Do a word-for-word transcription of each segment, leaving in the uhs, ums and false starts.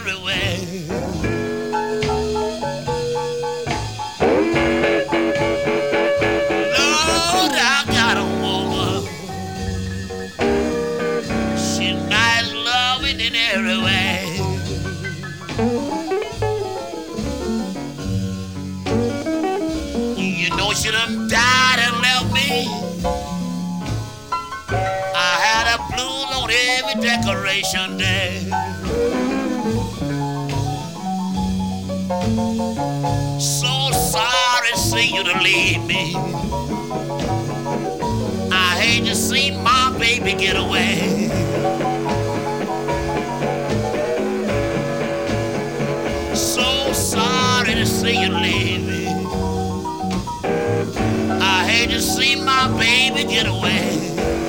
everywhere. Lord, I got a woman. She nice, loving in every way. You know she done died and left me. I had a blues on every decoration day. So sorry to see you to leave me. I hate to see my baby get away. So sorry to see you leave me. I hate to see my baby get away.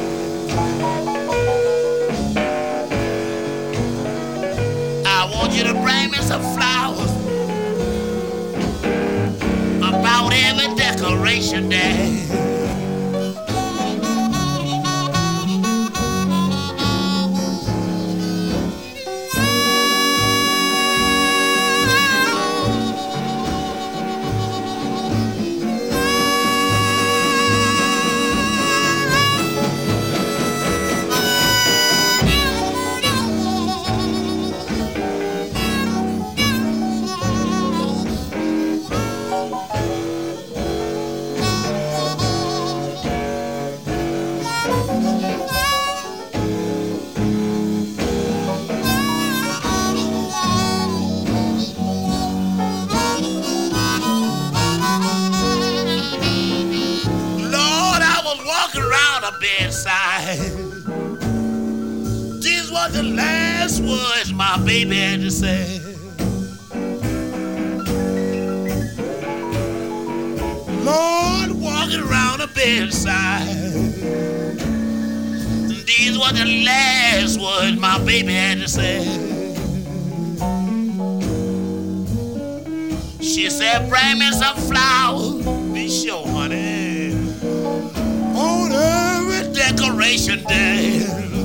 I want you to bring me some flowers about every decoration day. Bedside. These were the last words my baby had to say. Lord, walking around the bedside. These were the last words my baby had to say. She said, bring me some flowers. Be sure, honey. On every decoration day.